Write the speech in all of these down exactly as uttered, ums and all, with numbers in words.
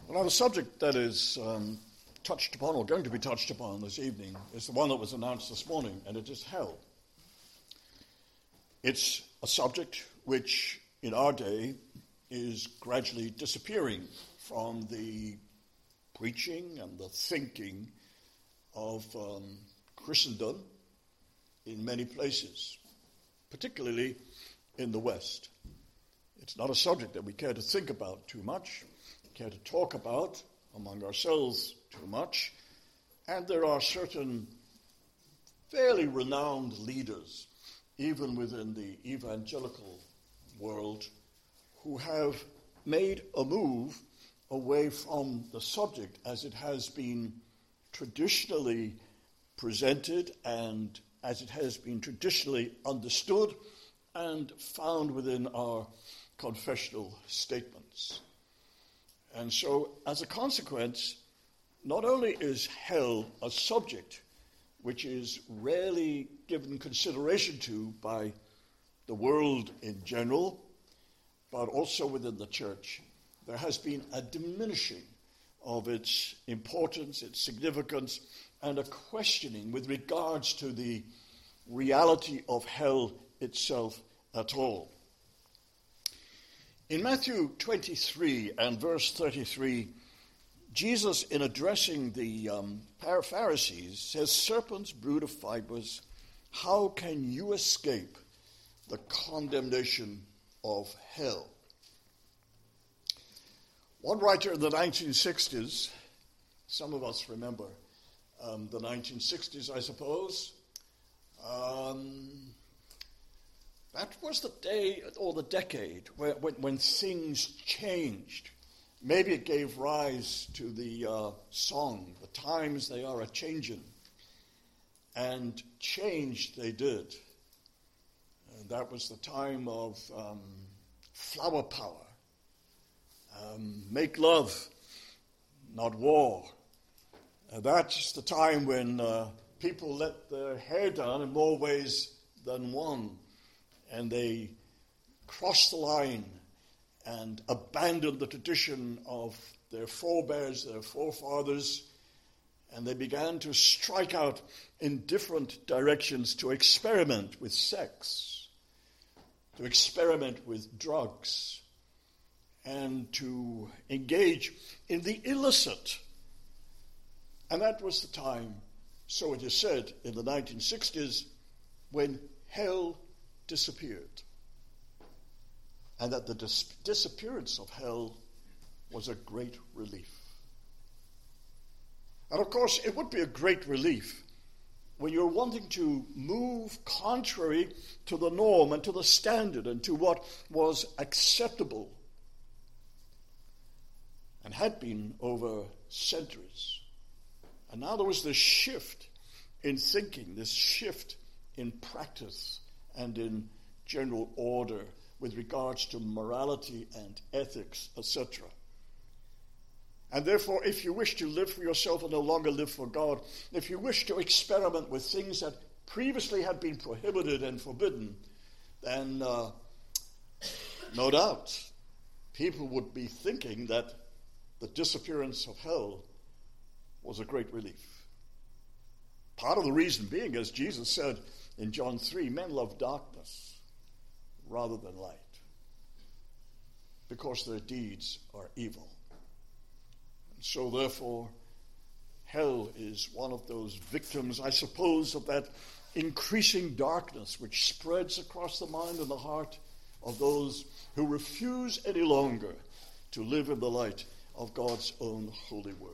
Well, the subject that is um, touched upon, or going to be touched upon this evening, is the one that was announced this morning, and it is hell. It's a subject which, in our day, is gradually disappearing from the preaching and the thinking of um, Christendom in many places, particularly in the West. It's not a subject that we care to think about too much, care to talk about among ourselves too much, and there are certain fairly renowned leaders, even within the evangelical world, who have made a move away from the subject as it has been traditionally presented and as it has been traditionally understood and found within our confessional statements. And so, as a consequence, not only is hell a subject which is rarely given consideration to by the world in general, but also within the church, there has been a diminishing of its importance, its significance, and a questioning with regards to the reality of hell itself at all. In Matthew twenty-three and verse thirty-three, Jesus, in addressing the um, Pharisees, says, "Serpents, brood of vipers, how can you escape the condemnation of hell?" One writer in the nineteen sixties, some of us remember um, the nineteen sixties, I suppose, um, that was the day or the decade where, when, when things changed. Maybe it gave rise to the uh, song, "The Times They Are A-Changin'," and change they did. And that was the time of um, flower power, um, make love, not war. And that's the time when uh, people let their hair down in more ways than one, and they crossed the line and abandoned the tradition of their forebears, their forefathers, and they began to strike out in different directions to experiment with sex, to experiment with drugs, and to engage in the illicit. And that was the time, so it is said, in the nineteen sixties, when hell disappeared. And that the dis- disappearance of hell was a great relief. And of course, it would be a great relief when you're wanting to move contrary to the norm and to the standard and to what was acceptable and had been over centuries. And now there was this shift in thinking, this shift in practice and in general order with regards to morality and ethics, et cetera. And therefore, if you wish to live for yourself and no longer live for God, if you wish to experiment with things that previously had been prohibited and forbidden, then uh, no doubt people would be thinking that the disappearance of hell was a great relief. Part of the reason being, as Jesus said in John three, men love darkness rather than light, because their deeds are evil. And so therefore, hell is one of those victims, I suppose, of that increasing darkness which spreads across the mind and the heart of those who refuse any longer to live in the light of God's own holy word.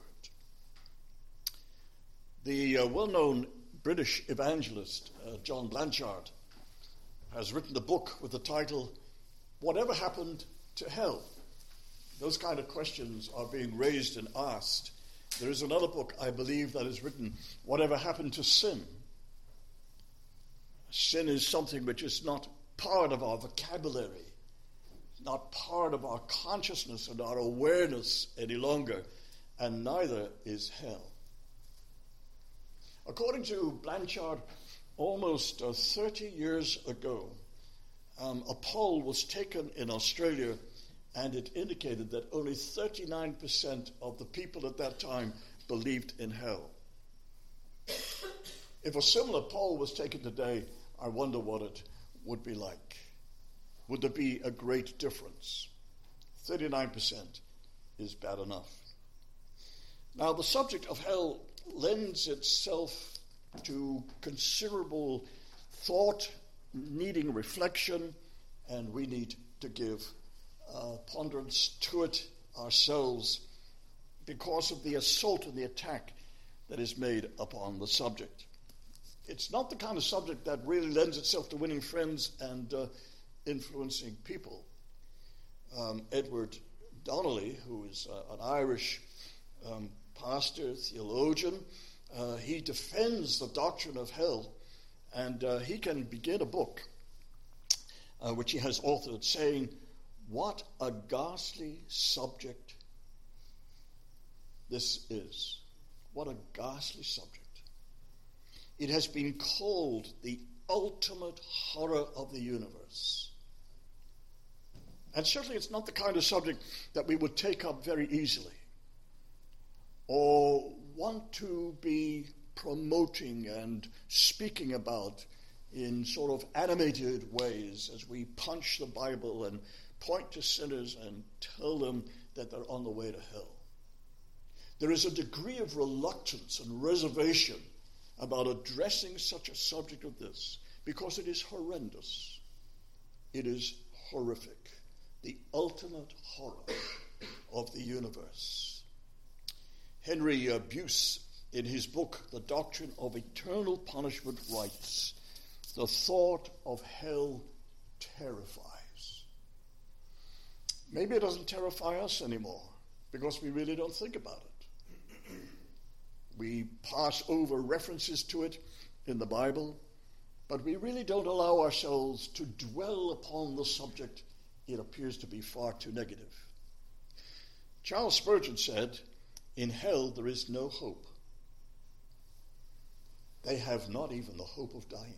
The uh, well-known British evangelist, uh, John Blanchard, has written a book with the title, "Whatever Happened to Hell?" Those kind of questions are being raised and asked. There is another book, I believe, that is written, "Whatever Happened to Sin?" Sin is something which is not part of our vocabulary, not part of our consciousness and our awareness any longer, and neither is hell. According to Blanchard, almost uh, thirty years ago, um, a poll was taken in Australia and it indicated that only thirty-nine percent of the people at that time believed in hell. If a similar poll was taken today, I wonder what it would be like. Would there be a great difference? thirty-nine percent is bad enough. Now, the subject of hell lends itself to considerable thought, needing reflection, and we need to give uh, ponderance to it ourselves because of the assault and the attack that is made upon the subject. It's not the kind of subject that really lends itself to winning friends and uh, influencing people. Um, Edward Donnelly, who is uh, an Irish um, pastor, theologian, uh, he defends the doctrine of hell, and uh, he can begin a book, uh, which he has authored, saying, "What a ghastly subject this is." What a ghastly subject. It has been called the ultimate horror of the universe. And certainly it's not the kind of subject that we would take up very easily or want to be promoting and speaking about in sort of animated ways as we punch the Bible and point to sinners and tell them that they're on the way to hell. There is a degree of reluctance and reservation about addressing such a subject of this because it is horrendous. It is horrific. The ultimate horror of the universe. Henry uh, Buse, in his book, The Doctrine of Eternal Punishment, writes, "The thought of hell terrifies." Maybe it doesn't terrify us anymore because we really don't think about it. We pass over references to it in the Bible, but we really don't allow ourselves to dwell upon the subject. It appears to be far too negative. Charles Spurgeon said, "In hell there is no hope. They have not even the hope of dying."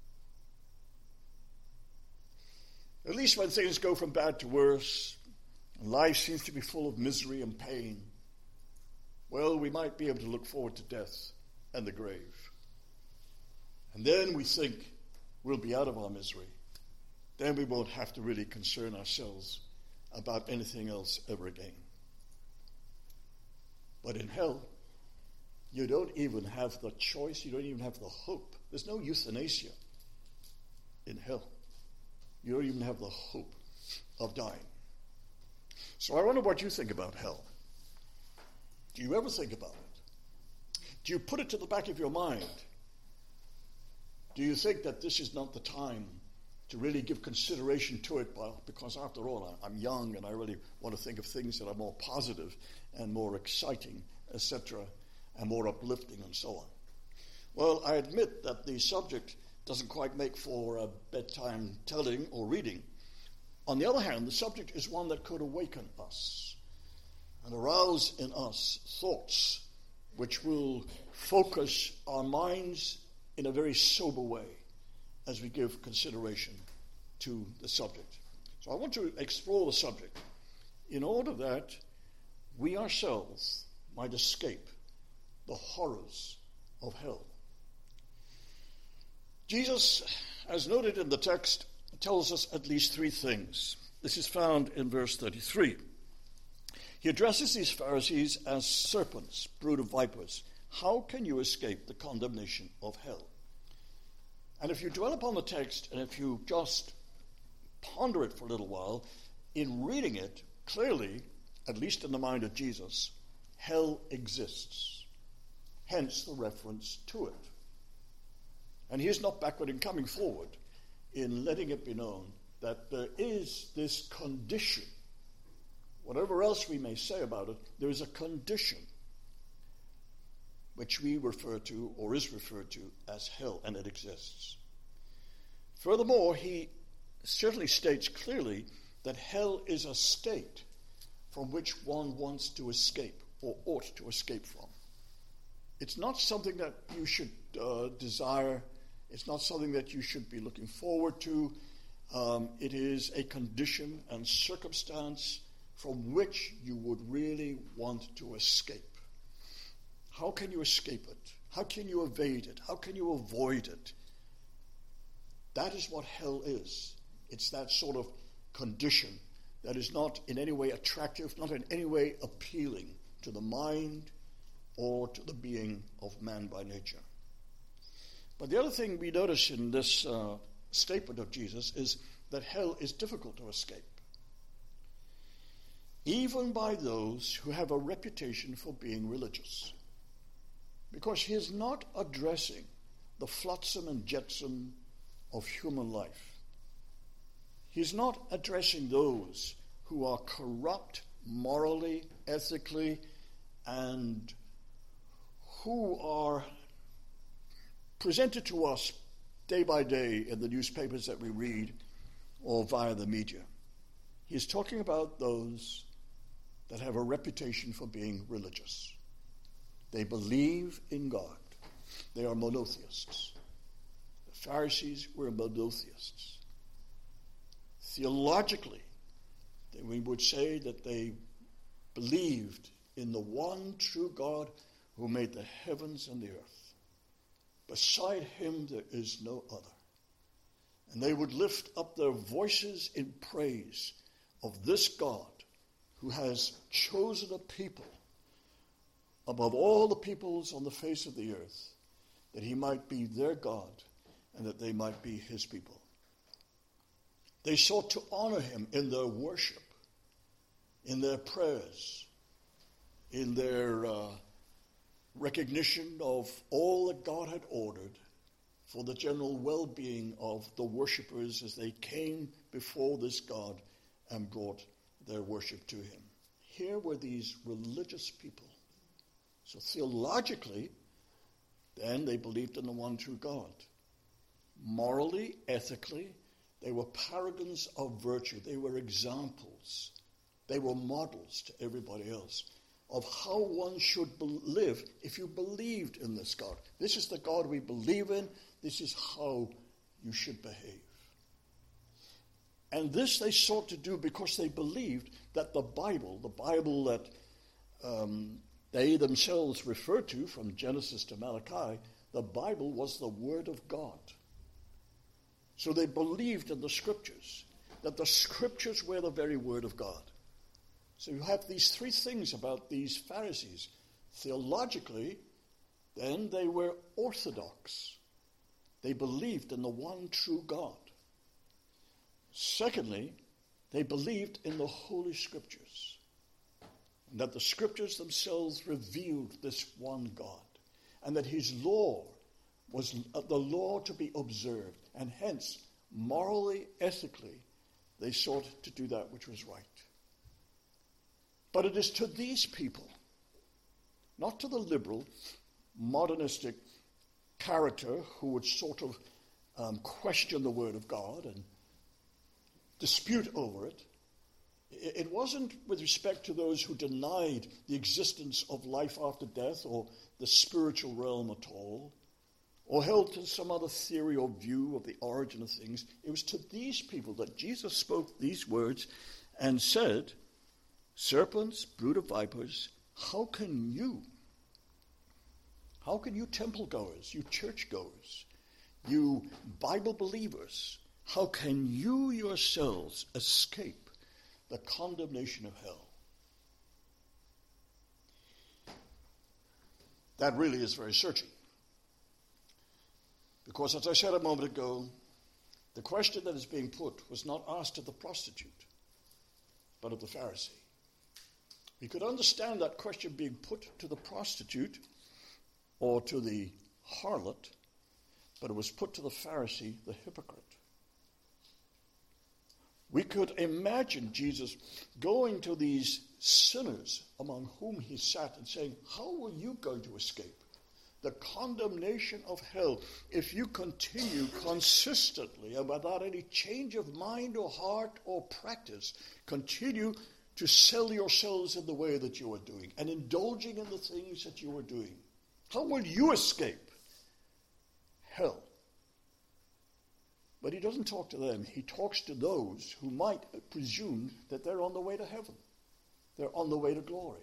At least when things go from bad to worse, and life seems to be full of misery and pain, well, we might be able to look forward to death and the grave. And then we think we'll be out of our misery. Then we won't have to really concern ourselves about anything else ever again. But in hell, you don't even have the choice. You don't even have the hope. There's no euthanasia in hell. You don't even have the hope of dying. So I wonder what you think about hell. Do you ever think about it? Do you put it to the back of your mind? Do you think that this is not the time to really give consideration to it? Because after all, I'm young and I really want to think of things that are more positive and more exciting, et cetera, and more uplifting and so on. Well, I admit that the subject doesn't quite make for a bedtime telling or reading. On the other hand, the subject is one that could awaken us and arouse in us thoughts which will focus our minds in a very sober way as we give consideration to the subject. So I want to explore the subject in order that we ourselves might escape the horrors of hell. Jesus, as noted in the text, tells us at least three things. This is found in verse thirty-three. He addresses these Pharisees as serpents, brood of vipers. How can you escape the condemnation of hell? And if you dwell upon the text, and if you just ponder it for a little while, in reading it, clearly, at least in the mind of Jesus, hell exists. Hence the reference to it. And he is not backward in coming forward in letting it be known that there is this condition. Whatever else we may say about it, there is a condition which we refer to, or is referred to, as hell, and it exists. Furthermore, he certainly states clearly that hell is a state from which one wants to escape, or ought to escape from. It's not something that you should uh, desire. It's not something that you should be looking forward to. Um, it is a condition and circumstance from which you would really want to escape. How can you escape it? How can you evade it? How can you avoid it? That is what hell is. It's that sort of condition that is not in any way attractive, not in any way appealing to the mind or to the being of man by nature. But the other thing we notice in this uh, statement of Jesus is that hell is difficult to escape, even by those who have a reputation for being religious, because he is not addressing the flotsam and jetsam of human life. He's not addressing those who are corrupt morally, ethically, and who are presented to us day by day in the newspapers that we read or via the media. He's talking about those that have a reputation for being religious. They believe in God. They are monotheists. The Pharisees were monotheists. Theologically, we would say that they believed in the one true God who made the heavens and the earth. Beside him there is no other. And they would lift up their voices in praise of this God who has chosen a people above all the peoples on the face of the earth, that he might be their God and that they might be his people. They sought to honor him in their worship, in their prayers, in their uh, recognition of all that God had ordered for the general well-being of the worshippers as they came before this God and brought their worship to him. Here were these religious people. So theologically, then they believed in the one true God. Morally, ethically, they were paragons of virtue. They were examples. They were models to everybody else of how one should be- live if you believed in this God. This is the God we believe in. This is how you should behave. And this they sought to do because they believed that the Bible, the Bible that um, they themselves referred to from Genesis to Malachi, the Bible was the Word of God. So they believed in the Scriptures, that the Scriptures were the very Word of God. So you have these three things about these Pharisees. Theologically, then they were orthodox. They believed in the one true God. Secondly, they believed in the Holy Scriptures, and that the Scriptures themselves revealed this one God, and that his law was the law to be observed, and hence, morally, ethically, they sought to do that which was right. But it is to these people, not to the liberal, modernistic character who would sort of um, question the Word of God and dispute over it. It wasn't with respect to those who denied the existence of life after death or the spiritual realm at all, or held to some other theory or view of the origin of things. It was to these people that Jesus spoke these words and said, "Serpents, brood of vipers, how can you, how can you temple goers, you church goers, you Bible believers, how can you yourselves escape the condemnation of hell?" That really is very searching. Because as I said a moment ago, the question that is being put was not asked of the prostitute, but of the Pharisee. We could understand that question being put to the prostitute or to the harlot, but it was put to the Pharisee, the hypocrite. We could imagine Jesus going to these sinners among whom he sat and saying, "How are you going to escape the condemnation of hell if you continue consistently and without any change of mind or heart or practice, continue to sell yourselves in the way that you are doing and indulging in the things that you are doing? How will you escape hell?" But he doesn't talk to them. He talks to those who might presume that they're on the way to heaven. They're on the way to glory.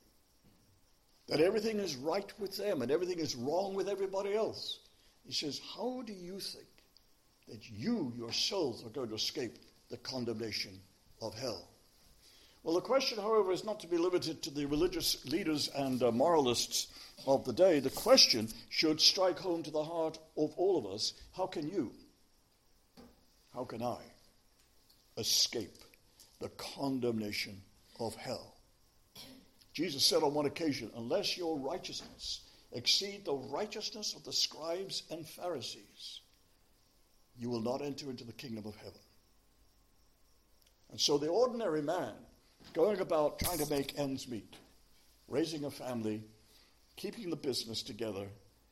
That everything is right with them and everything is wrong with everybody else. He says, how do you think that you yourselves are going to escape the condemnation of hell? Well, the question, however, is not to be limited to the religious leaders and uh, moralists of the day. The question should strike home to the heart of all of us. How can you, how can I escape the condemnation of hell? Jesus said on one occasion, unless your righteousness exceed the righteousness of the scribes and Pharisees, you will not enter into the kingdom of heaven. And so the ordinary man, going about trying to make ends meet, raising a family, keeping the business together,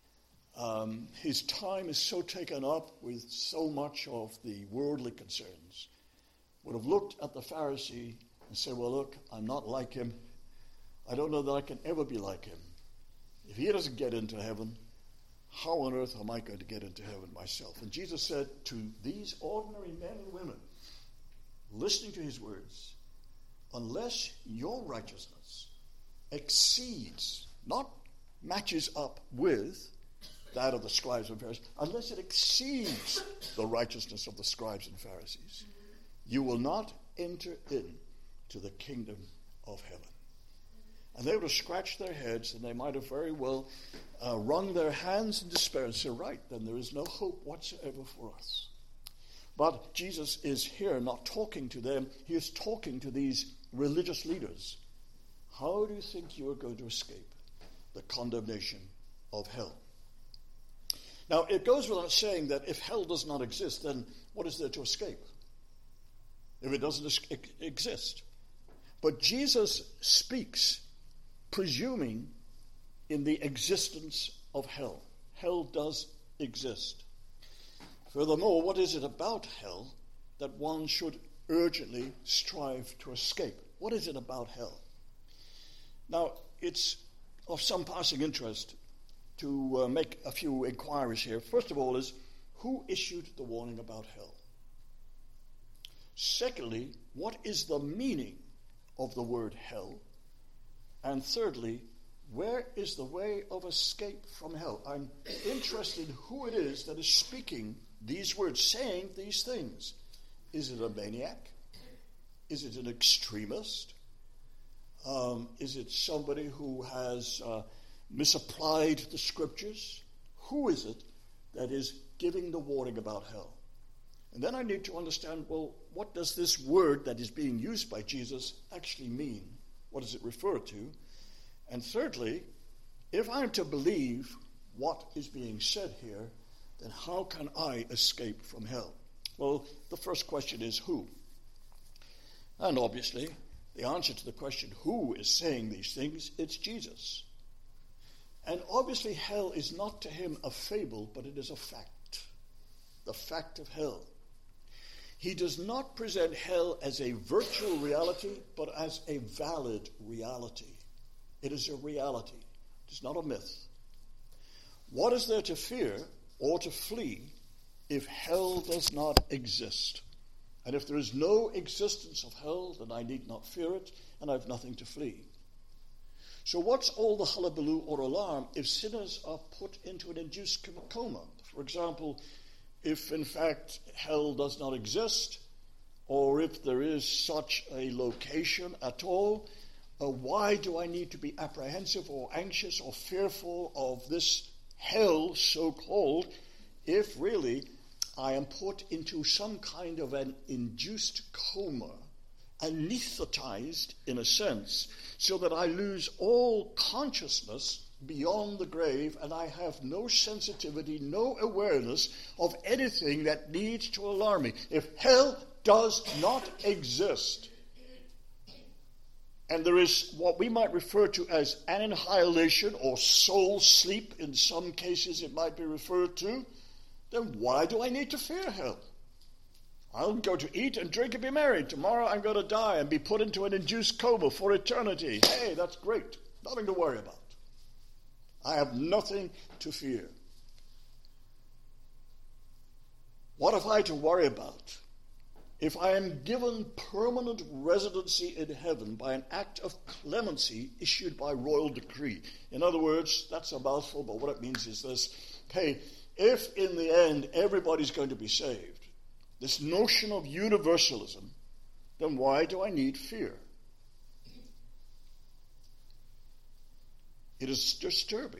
um, his time is so taken up with so much of the worldly concerns, would have looked at the Pharisee and said, well, look, I'm not like him. I don't know that I can ever be like him. If he doesn't get into heaven, how on earth am I going to get into heaven myself? And Jesus said to these ordinary men and women, listening to his words, unless your righteousness exceeds, not matches up with that of the scribes and Pharisees, unless it exceeds the righteousness of the scribes and Pharisees, you will not enter into the kingdom of heaven. And they would have scratched their heads, and they might have very well uh, wrung their hands in despair and said, right, then there is no hope whatsoever for us. But Jesus is here not talking to them. He is talking to these religious leaders. How do you think you are going to escape the condemnation of hell? Now, it goes without saying that if hell does not exist, then what is there to escape? If it doesn't exist. But Jesus speaks presuming in the existence of hell. Hell does exist. Furthermore, what is it about hell that one should urgently strive to escape? What is it about hell? Now, it's of some passing interest to uh, make a few inquiries here. First of all is, who issued the warning about hell? Secondly, what is the meaning of the word hell? And thirdly, where is the way of escape from hell? I'm interested in who it is that is speaking these words, saying these things. Is it a maniac? Is it an extremist? Um, is it somebody who has uh, misapplied the scriptures? Who is it that is giving the warning about hell? And then I need to understand, well, what does this word that is being used by Jesus actually mean? What does it refer to? And thirdly, if I'm to believe what is being said here, then how can I escape from hell? Well, the first question is who? And obviously, the answer to the question who is saying these things, it's Jesus. And obviously hell is not to him a fable, but it is a fact. The fact of hell. He does not present hell as a virtual reality, but as a valid reality. It is a reality. It is not a myth. What is there to fear or to flee if hell does not exist? And if there is no existence of hell, then I need not fear it, and I have nothing to flee. So what's all the hullabaloo or alarm if sinners are put into an induced coma? For example, if in fact hell does not exist, or if there is such a location at all, uh, why do I need to be apprehensive or anxious or fearful of this hell, so-called, if really I am put into some kind of an induced coma, anesthetized in a sense, so that I lose all consciousness beyond the grave, and I have no sensitivity, no awareness of anything that needs to alarm me. If hell does not exist, and there is what we might refer to as annihilation or soul sleep, in some cases it might be referred to, then why do I need to fear hell? I'll go to eat and drink and be merry. Tomorrow I'm going to die and be put into an induced coma for eternity. Hey, that's great. Nothing to worry about. I have nothing to fear. What have I to worry about? If I am given permanent residency in heaven by an act of clemency issued by royal decree. In other words, that's a mouthful, but what it means is this. Hey, if in the end everybody's going to be saved, this notion of universalism, then why do I need fear? It is disturbing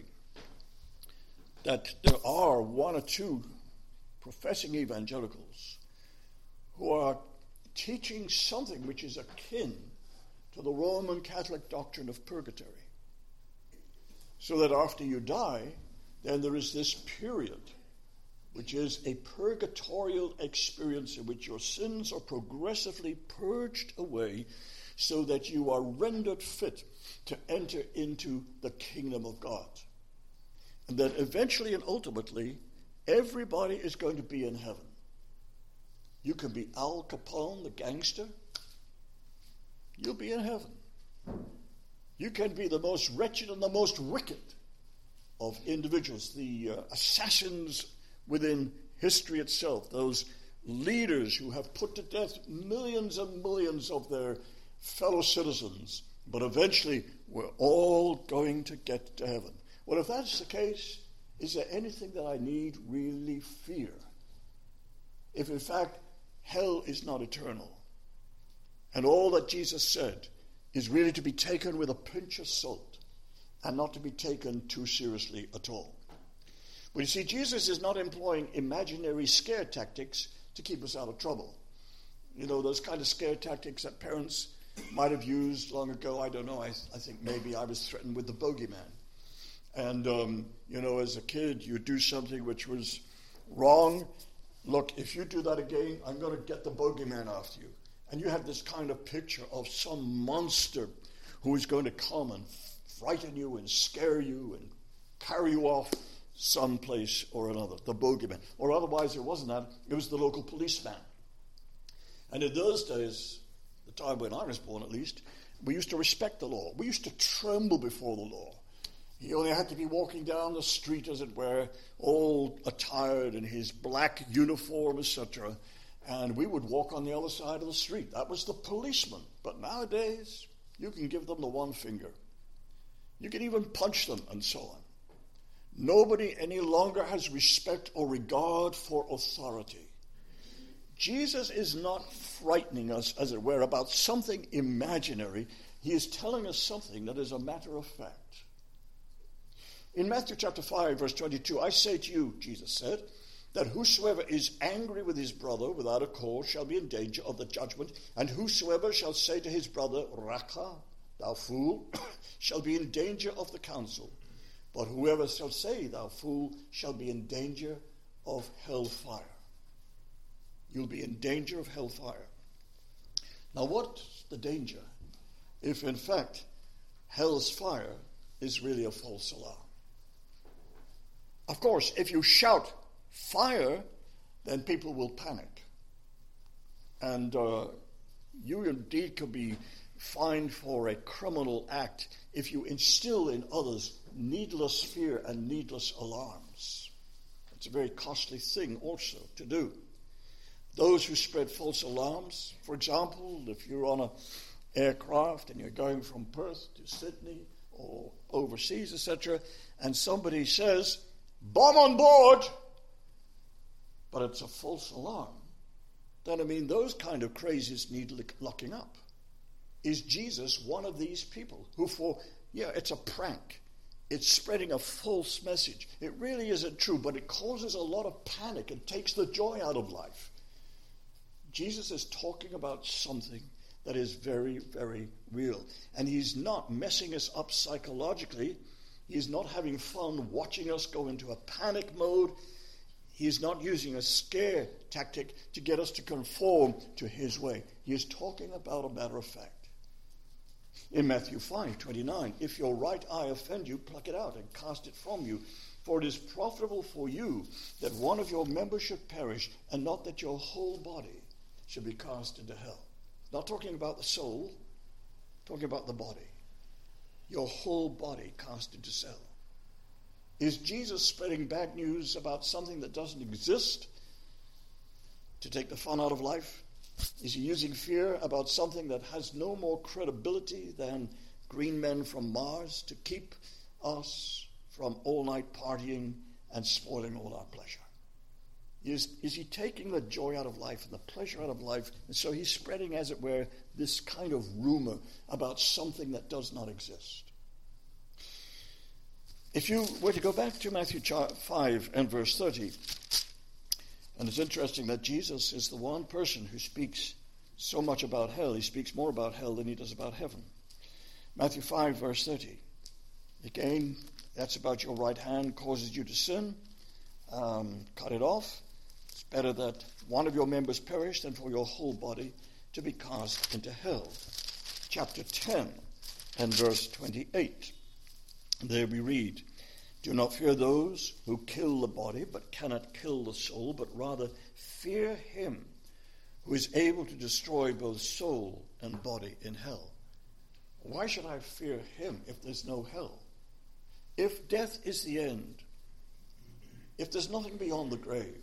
that there are one or two professing evangelicals who are teaching something which is akin to the Roman Catholic doctrine of purgatory. So that after you die, then there is this period, which is a purgatorial experience in which your sins are progressively purged away so that you are rendered fit to enter into the kingdom of God. And that eventually and ultimately, everybody is going to be in heaven. You can be Al Capone, the gangster. You'll be in heaven. You can be the most wretched and the most wicked of individuals, the uh, assassins within history itself, those leaders who have put to death millions and millions of their fellow citizens, but eventually we're all going to get to heaven. Well, if that's the case, is there anything that I need really fear? If in fact hell is not eternal, and all that Jesus said is really to be taken with a pinch of salt and not to be taken too seriously at all. But you see, Jesus is not employing imaginary scare tactics to keep us out of trouble. You know, those kind of scare tactics that parents might have used long ago. I don't know. I, I think maybe I was threatened with the bogeyman. And, um, you know, as a kid, you do something which was wrong. Look, if you do that again, I'm going to get the bogeyman after you. And you have this kind of picture of some monster who is going to come and frighten you and scare you and carry you off someplace or another, the bogeyman. Or otherwise, it wasn't that. It was the local policeman. And in those days, the time when I was born at least, we used to respect the law. We used to tremble before the law. He only had to be walking down the street, as it were, all attired in his black uniform, et cetera, and we would walk on the other side of the street. That was the policeman. But nowadays, you can give them the one finger. You can even punch them and so on. Nobody any longer has respect or regard for authority. Jesus is not frightening us, as it were, about something imaginary. He is telling us something that is a matter of fact. In Matthew chapter five, verse twenty-two, I say to you, Jesus said, that whosoever is angry with his brother without a cause shall be in danger of the judgment, and whosoever shall say to his brother, Raka, thou fool, shall be in danger of the council. But whoever shall say, thou fool, shall be in danger of hellfire. You'll be in danger of hellfire. Now, what's the danger if, in fact, hell's fire is really a false alarm? Of course, if you shout fire, then people will panic. And uh, you indeed could be fined for a criminal act if you instill in others needless fear and needless alarms. It's a very costly thing also to do. Those who spread false alarms, for example, if you're on an aircraft and you're going from Perth to Sydney or overseas, et cetera, and somebody says, bomb on board, but it's a false alarm, then I mean those kind of crazies need locking up. Is Jesus one of these people who for, yeah, it's a prank. It's spreading a false message. It really isn't true, but it causes a lot of panic and takes the joy out of life. Jesus is talking about something that is very, very real. And he's not messing us up psychologically. He's not having fun watching us go into a panic mode. He's not using a scare tactic to get us to conform to his way. He is talking about a matter of fact. In Matthew five twenty-nine, if your right eye offend you, pluck it out and cast it from you. For it is profitable for you that one of your members should perish, and not that your whole body should be cast into hell. Not talking about the soul, talking about the body. Your whole body cast into hell. Is Jesus spreading bad news about something that doesn't exist? to take the fun out of life? Is he using fear about something that has no more credibility than green men from Mars to keep us from all-night partying and spoiling all our pleasure? Is, is he taking the joy out of life and the pleasure out of life, and so he's spreading, as it were, this kind of rumor about something that does not exist? If you were to go back to Matthew five and verse thirty, and it's interesting that Jesus is the one person who speaks so much about hell. He speaks more about hell than he does about heaven. Matthew five, verse thirty. Again, that's about your right hand causes you to sin. Um, cut it off. It's better that one of your members perish than for your whole body to be cast into hell. Chapter ten and verse twenty-eight. There we read, do not fear those who kill the body, but cannot kill the soul, but rather fear him who is able to destroy both soul and body in hell. Why should I fear him if there's no hell? If death is the end, if there's nothing beyond the grave,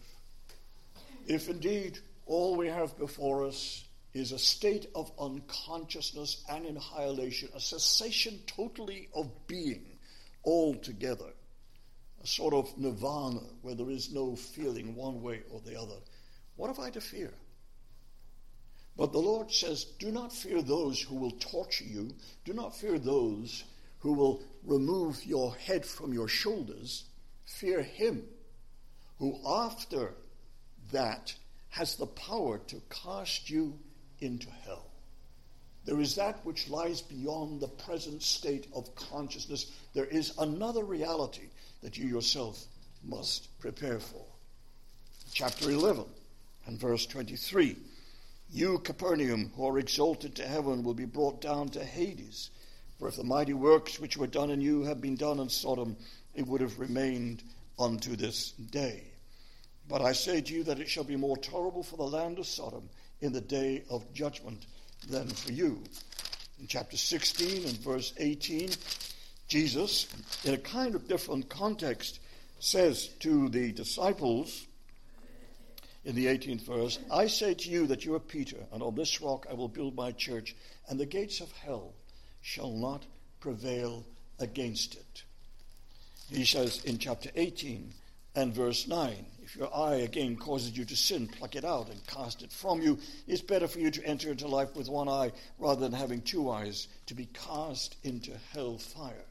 if indeed all we have before us is a state of unconsciousness and annihilation, a cessation totally of being altogether, a sort of nirvana where there is no feeling one way or the other, what have I to fear? But the Lord says, do not fear those who will torture you. Do not fear those who will remove your head from your shoulders. Fear him who after that has the power to cast you into hell. There is that which lies beyond the present state of consciousness. There is another reality that you yourself must prepare for. Chapter eleven and verse twenty-three. You, Capernaum, who are exalted to heaven, will be brought down to Hades. For if the mighty works which were done in you had been done in Sodom, it would have remained unto this day. But I say to you that it shall be more tolerable for the land of Sodom in the day of judgment than for you. In chapter sixteen and verse eighteen, Jesus, in a kind of different context, says to the disciples in the eighteenth verse, I say to you that you are Peter, and on this rock I will build my church, and the gates of hell shall not prevail against it. He says in chapter eighteen and verse nine, if your eye again causes you to sin, pluck it out and cast it from you. It's better for you to enter into life with one eye rather than having two eyes, to be cast into hell fire.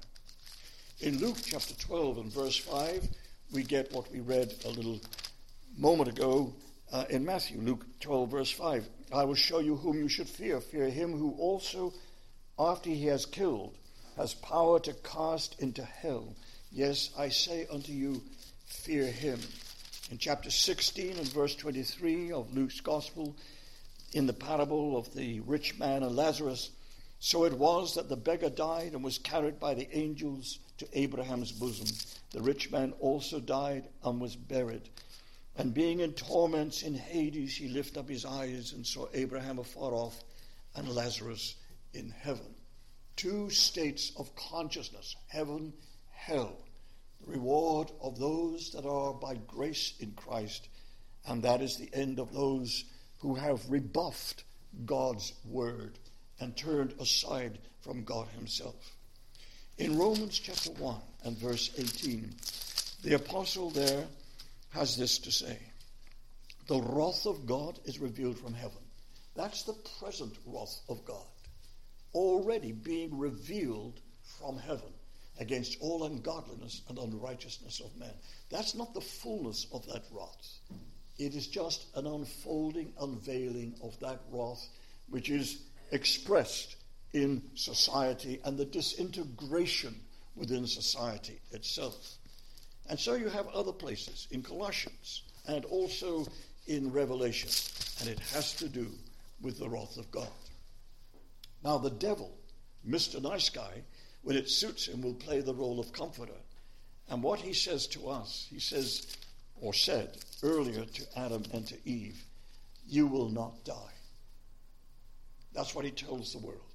In Luke chapter twelve and verse five, we get what we read a little moment ago uh, in Matthew. Luke twelve verse five. I will show you whom you should fear. Fear him who also, after he has killed, has power to cast into hell. Yes, I say unto you, fear him. In chapter sixteen and verse twenty-three of Luke's gospel, in the parable of the rich man and Lazarus, so it was that the beggar died and was carried by the angels to Abraham's bosom. The rich man also died and was buried. And being in torments in Hades, he lifted up his eyes and saw Abraham afar off and Lazarus in heaven. Two states of consciousness, heaven, hell. The reward of those that are by grace in Christ, and that is the end of those who have rebuffed God's word and turned aside from God himself. In Romans chapter one and verse eighteen, the apostle there has this to say: the wrath of God is revealed from heaven. That's the present wrath of God, already being revealed from heaven against all ungodliness and unrighteousness of men. That's not the fullness of that wrath. It is just an unfolding, unveiling of that wrath which is expressed in society and the disintegration within society itself. And so you have other places in Colossians and also in Revelation, and it has to do with the wrath of God. Now the devil, Mister Nice Guy, when it suits him, will play the role of comforter. And what he says to us, he says, or said earlier to Adam and to Eve, you will not die. That's what he tells the world.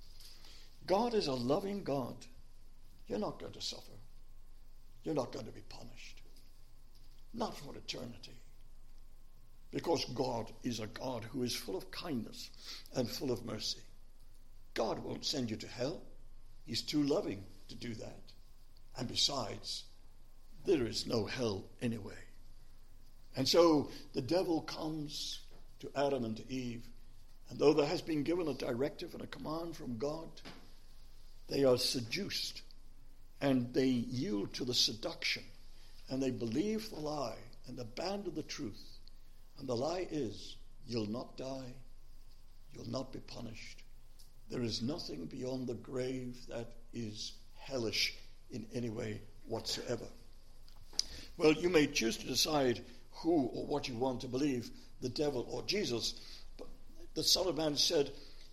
God is a loving God. You're not going to suffer. You're not going to be punished. Not for eternity. because God is a God who is full of kindness and full of mercy. God won't send you to hell. He's too loving to do that. And besides, there is no hell anyway. And so the devil comes to Adam and to Eve, and though there has been given a directive and a command from God, they are seduced, and they yield to the seduction, and they believe the lie and abandon the truth. And the lie is, you'll not die, you'll not be punished. There is nothing beyond the grave that is hellish in any way whatsoever. Well, you may choose to decide who or what you want to believe, the devil or Jesus. But the Son of Man said,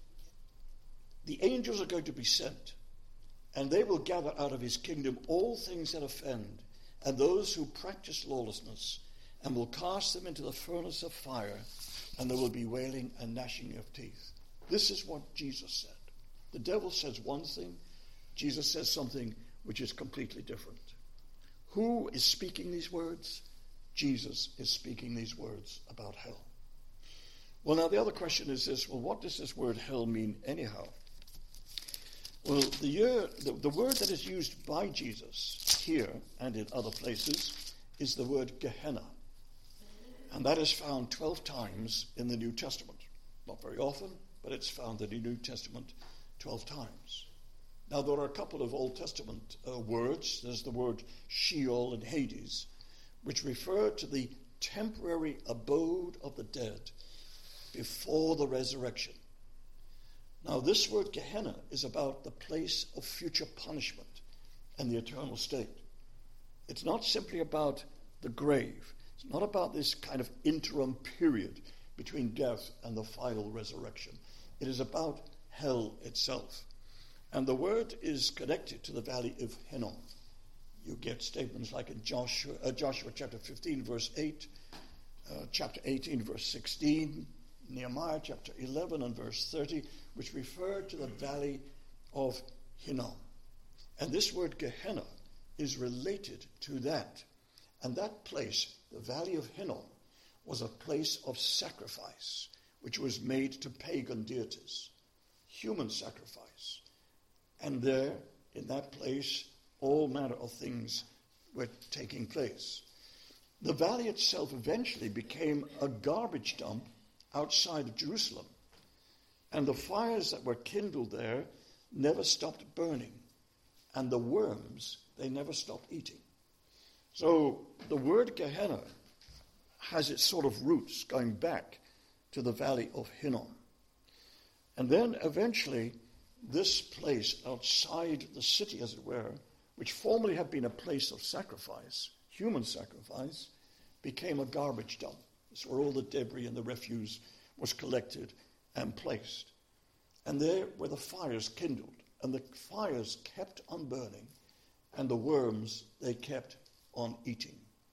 the angels are going to be sent, and they will gather out of his kingdom all things that offend, and those who practice lawlessness, and will cast them into the furnace of fire, and there will be wailing and gnashing of teeth. This is what Jesus said. The devil says one thing, Jesus says something which is completely different. Who is speaking these words? Jesus is speaking these words about hell. Well, now the other question is this, well, what does this word hell mean anyhow? Well, the, year, the, the word that is used by Jesus here and in other places is the word Gehenna. And that is found twelve times in the New Testament. Not very often, but it's found in the New Testament twelve times. Now, there are a couple of Old Testament uh, words. There's the word Sheol and Hades, which refer to the temporary abode of the dead before the resurrection. Now, this word Gehenna is about the place of future punishment and the eternal state. It's not simply about the grave. It's not about this kind of interim period between death and the final resurrection. It is about hell itself. And the word is connected to the valley of Hinnom. You get statements like in Joshua, uh, Joshua chapter fifteen, verse eight, uh, chapter eighteen, verse sixteen, Nehemiah chapter eleven and verse thirty, which refer to the valley of Hinnom. And this word Gehenna is related to that. And that place, the valley of Hinnom, was a place of sacrifice, which was made to pagan deities, human sacrifice. And there, in that place, all manner of things were taking place. The valley itself eventually became a garbage dump outside of Jerusalem. And the fires that were kindled there never stopped burning. And the worms, they never stopped eating. So the word Gehenna has its sort of roots going back to the valley of Hinnom. And then eventually this place outside the city, as it were, which formerly had been a place of sacrifice, human sacrifice, became a garbage dump. It's where all the debris and the refuse was collected and placed. And there were the fires kindled, and the fires kept on burning, and the worms they kept on eating.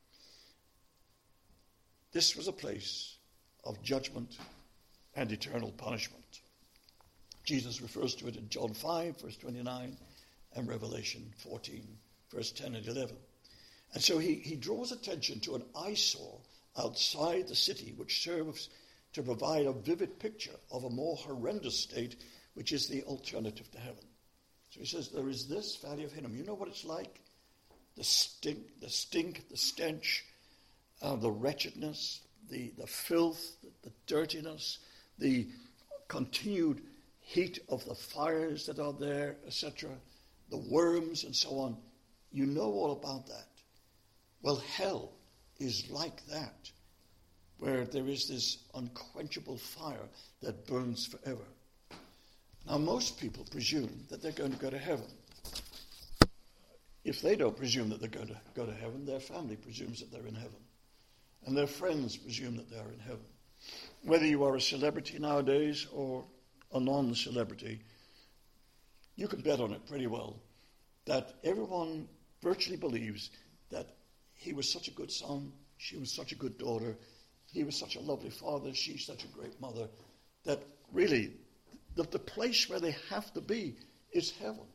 This was a place of judgment and eternal punishment. Jesus refers to it in John five, verse twenty-nine, and Revelation fourteen, verse ten and eleven. And so he, he draws attention to an eyesore outside the city, which serves to provide a vivid picture of a more horrendous state, which is the alternative to heaven. So he says, there is this valley of Hinnom. You know what it's like? The stink, the stink, the stench, uh, the wretchedness, the, the filth, the, the dirtiness, the continued heat of the fires that are there, et cetera, the worms and so on. You know all about that. Well, hell is like that, where there is this unquenchable fire that burns forever. Now, most people presume that they're going to go to heaven. If they don't presume that they're going to go to heaven, their family presumes that they're in heaven. And their friends presume that they're in heaven. Whether you are a celebrity nowadays or a non-celebrity, you can bet on it pretty well that everyone virtually believes that he was such a good son, she was such a good daughter, he was such a lovely father, she's such a great mother, that really the, the place where they have to be is heaven.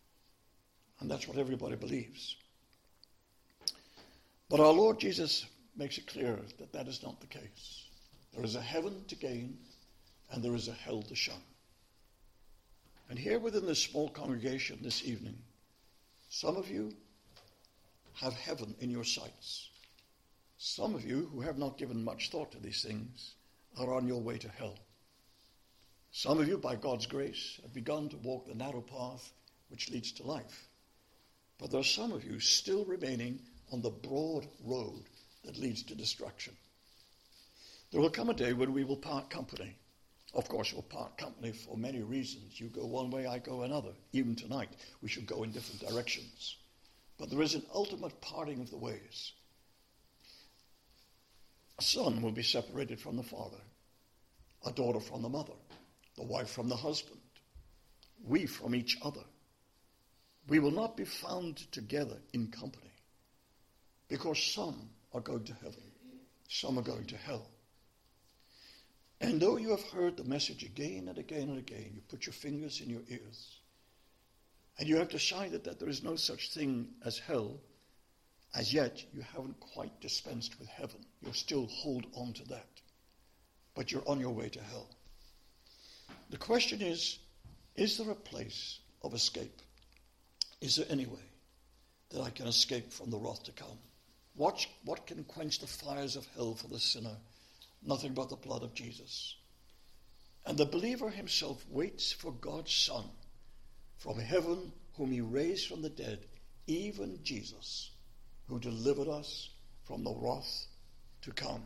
And that's what everybody believes. But our Lord Jesus makes it clear that that is not the case. There is a heaven to gain, and there is a hell to shun. And here within this small congregation this evening, some of you have heaven in your sights. Some of you who have not given much thought to these things are on your way to hell. Some of you, by God's grace, have begun to walk the narrow path which leads to life. But there are some of you still remaining on the broad road that leads to destruction. There will come a day when we will part company. Of course, we'll part company for many reasons. You go one way, I go another. Even tonight, we should go in different directions. But there is an ultimate parting of the ways. A son will be separated from the father, a daughter from the mother, the wife from the husband, we from each other. We will not be found together in company, because some are going to heaven, some are going to hell. And though you have heard the message again and again and again, you put your fingers in your ears, and you have decided that there is no such thing as hell, as yet you haven't quite dispensed with heaven. You still hold on to that, but you're on your way to hell. The question is, is there a place of escape? Is there any way that I can escape from the wrath to come? What, what can quench the fires of hell for the sinner? Nothing but the blood of Jesus. And the believer himself waits for God's Son from heaven, whom he raised from the dead, even Jesus, who delivered us from the wrath to come.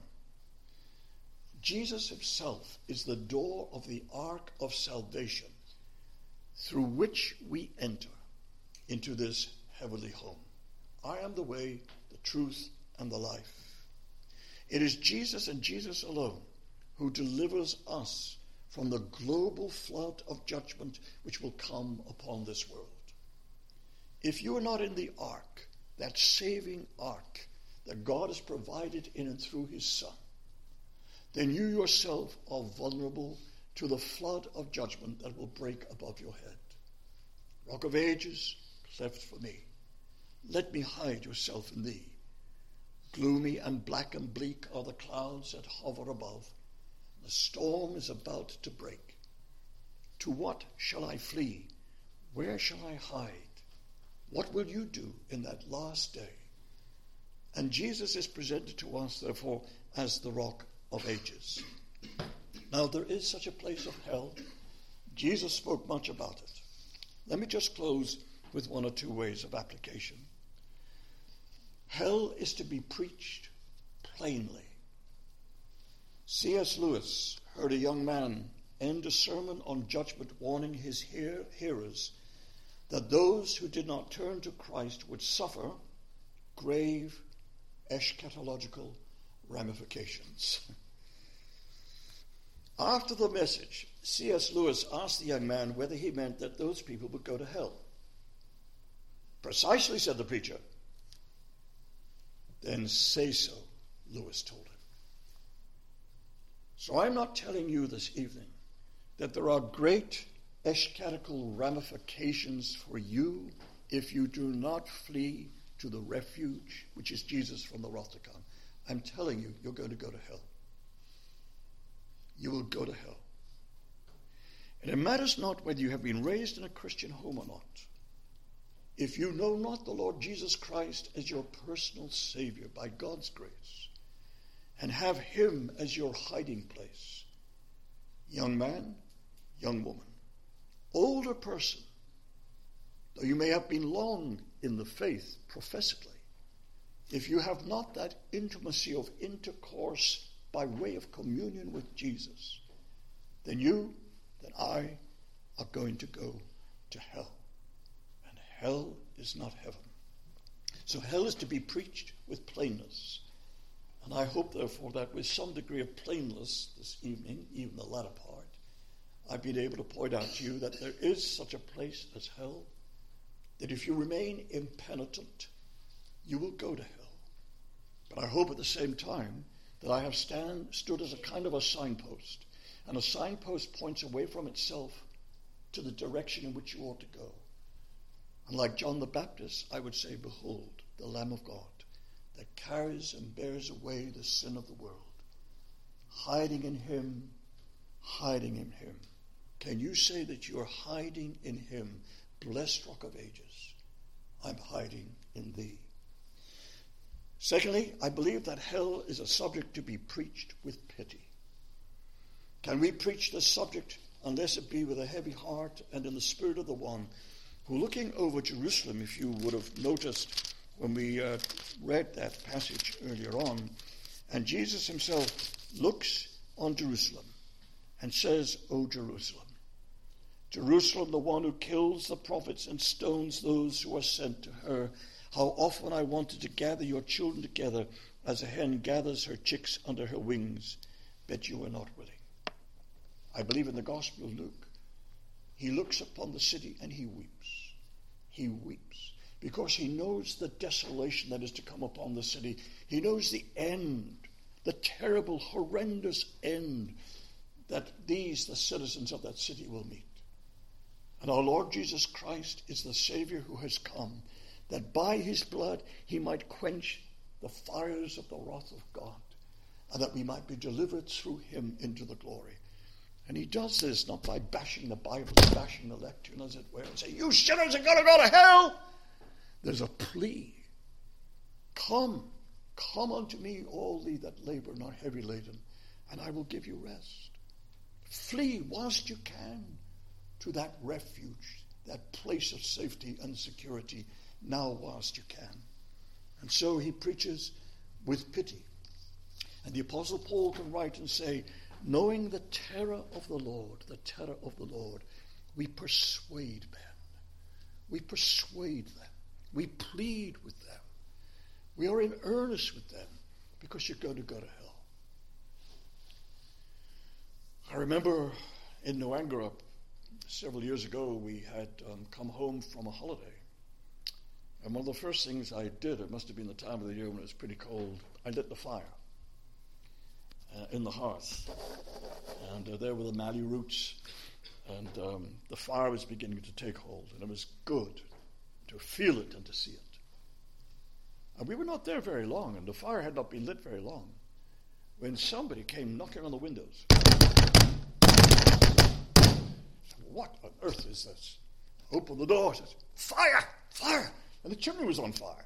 Jesus himself is the door of the ark of salvation, through which we enter into this heavenly home. I am the way, the truth, and the life. It is Jesus and Jesus alone who delivers us from the global flood of judgment which will come upon this world. If you are not in the ark, that saving ark that God has provided in and through his Son, then you yourself are vulnerable to the flood of judgment that will break above your head. Rock of ages, cleft for me, let me hide yourself in thee. Gloomy and black and bleak are the clouds that hover above. The storm is about to break. To what shall I flee? Where shall I hide? What will you do in that last day? And Jesus is presented to us, therefore, as the rock of ages. Now, there is such a place of hell. Jesus spoke much about it. Let me just close with one or two ways of application. Hell is to be preached plainly. C S Lewis heard a young man end a sermon on judgment warning his hear- hearers that those who did not turn to Christ would suffer grave eschatological ramifications. After the message, C S Lewis asked the young man whether he meant that those people would go to hell. Precisely, said the preacher. Then say so, Lewis told him. So I'm not telling you this evening that there are great eschatological ramifications for you if you do not flee to the refuge, which is Jesus, from the wrath to come. I'm telling you, you're going to go to hell. You will go to hell. And it matters not whether you have been raised in a Christian home or not. If you know not the Lord Jesus Christ as your personal Savior by God's grace, and have him as your hiding place, young man, young woman, older person, though you may have been long in the faith professedly, if you have not that intimacy of intercourse by way of communion with Jesus, then you, then I, are going to go to hell. And hell is not heaven. So hell is to be preached with plainness. And I hope, therefore, that with some degree of plainness this evening, even the latter part, I've been able to point out to you that there is such a place as hell, that if you remain impenitent, you will go to hell. But I hope at the same time that I have stand, stood as a kind of a signpost, and a signpost points away from itself to the direction in which you ought to go. And like John the Baptist, I would say, behold, the Lamb of God, that carries and bears away the sin of the world. Hiding in him, hiding in him. Can you say that you are hiding in him, blessed Rock of Ages? I'm hiding in thee. Secondly, I believe that hell is a subject to be preached with pity. Can we preach this subject unless it be with a heavy heart and in the spirit of the one who, looking over Jerusalem, if you would have noticed when we uh, read that passage earlier on, and Jesus himself looks on Jerusalem and says, O Jerusalem, Jerusalem, the one who kills the prophets and stones those who are sent to her, how often I wanted to gather your children together as a hen gathers her chicks under her wings, but you were not willing. I believe in the Gospel of Luke. He looks upon the city and he weeps. He weeps because he knows the desolation that is to come upon the city. He knows the end, the terrible, horrendous end that these, the citizens of that city, will meet. And our Lord Jesus Christ is the Savior who has come, that by his blood he might quench the fires of the wrath of God, and that we might be delivered through him into the glory. And he does this not by bashing the Bible, bashing the lectern, as it were, and say, you sinners are going to go to hell. There's a plea. Come, come unto me, all ye that labor and are heavy laden, and I will give you rest. Flee whilst you can to that refuge, that place of safety and security, now whilst you can. And so he preaches with pity. And the Apostle Paul can write and say, knowing the terror of the Lord, the terror of the Lord, we persuade men. We persuade them. We plead with them. We are in earnest with them because you're going to go to hell. I remember in New Angara several years ago, we had um, come home from a holiday. And one of the first things I did, it must have been the time of the year when it was pretty cold, I lit the fire uh, in the hearth. And uh, there were the mallee roots, and um, the fire was beginning to take hold. And it was good to feel it and to see it. And we were not there very long, and the fire had not been lit very long, when somebody came knocking on the windows. What on earth is this? Open the door, says, fire, fire. And the chimney was on fire.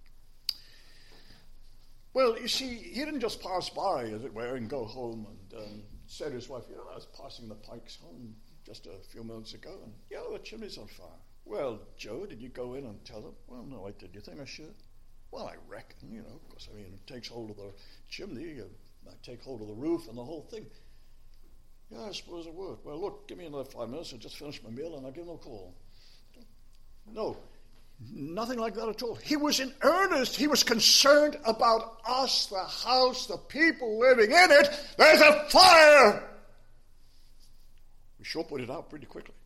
Well, you see, he didn't just pass by, as it were, and go home and um, say to his wife, you know, I was passing the Pikes home just a few minutes ago, and, yeah, the chimney's on fire. Well, Joe, did you go in and tell them? Well, no, I did. You think I should? Well, I reckon, you know, because, I mean, it takes hold of the chimney, I take hold of the roof and the whole thing. Yeah, I suppose it would. Well, look, give me another five minutes. I'll just finish my meal and I'll give him a call. No, nothing like that at all. He was in earnest. He was concerned about us, the house, the people living in it. There's a fire! We sure put it out pretty quickly.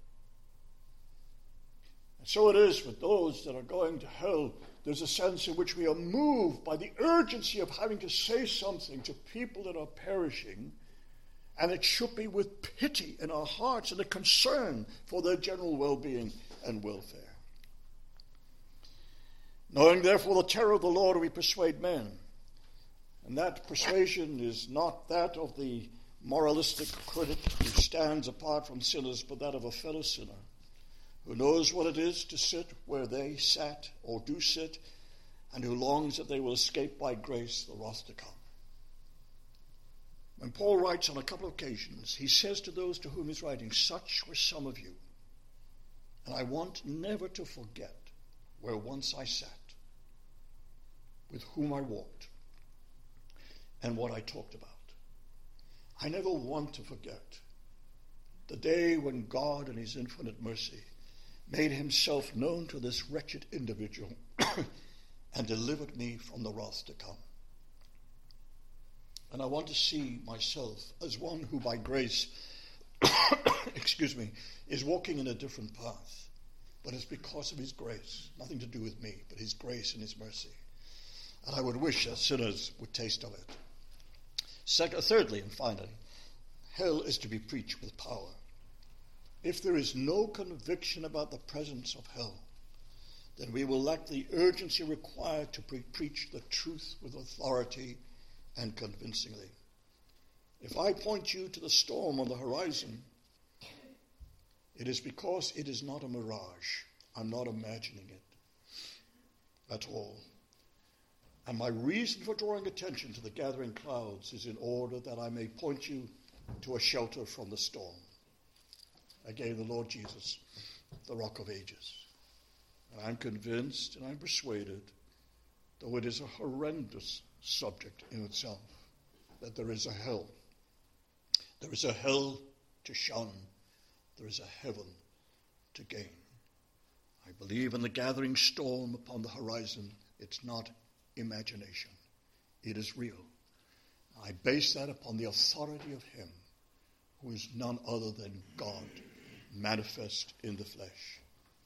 And so it is with those that are going to hell. There's a sense in which we are moved by the urgency of having to say something to people that are perishing. And it should be with pity in our hearts and a concern for their general well-being and welfare. Knowing, therefore, the terror of the Lord, we persuade men. And that persuasion is not that of the moralistic critic who stands apart from sinners, but that of a fellow sinner who knows what it is to sit where they sat or do sit, and who longs that they will escape by grace the wrath to come. When Paul writes on a couple of occasions, he says to those to whom he's writing, such were some of you, and I want never to forget where once I sat, with whom I walked, and what I talked about. I never want to forget the day when God in his infinite mercy made himself known to this wretched individual and delivered me from the wrath to come. And I want to see myself as one who by grace, excuse me, is walking in a different path. But it's because of his grace, nothing to do with me, but his grace and his mercy. And I would wish that sinners would taste of it. Second, thirdly and finally, hell is to be preached with power. If there is no conviction about the presence of hell, then we will lack the urgency required to pre- preach the truth with authority and convincingly. If I point you to the storm on the horizon, it is because it is not a mirage. I'm not imagining it at all. And my reason for drawing attention to the gathering clouds is in order that I may point you to a shelter from the storm. Again, the Lord Jesus, the Rock of Ages. And I'm convinced and I'm persuaded, though it is a horrendous subject in itself, that there is a hell. There is a hell to shun. There is a heaven to gain. I believe in the gathering storm upon the horizon. It's not imagination. It is real. I base that upon the authority of him who is none other than God manifest in the flesh.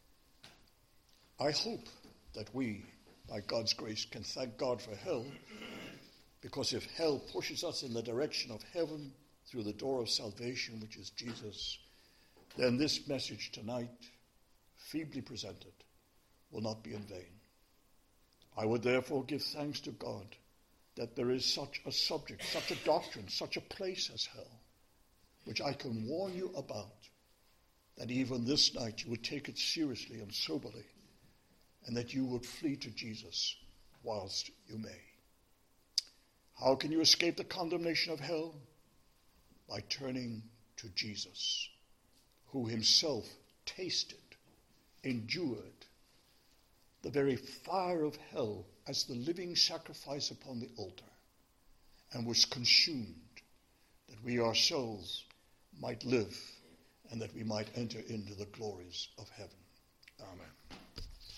I hope that we, by God's grace, can thank God for hell, because if hell pushes us in the direction of heaven through the door of salvation, which is Jesus, then this message tonight, feebly presented, will not be in vain. I would therefore give thanks to God that there is such a subject, such a doctrine, such a place as hell, which I can warn you about, that even this night you would take it seriously and soberly, and that you would flee to Jesus whilst you may. How can you escape the condemnation of hell? By turning to Jesus, who himself tasted, endured the very fire of hell as the living sacrifice upon the altar, and was consumed, that we ourselves might live and that we might enter into the glories of heaven. Amen.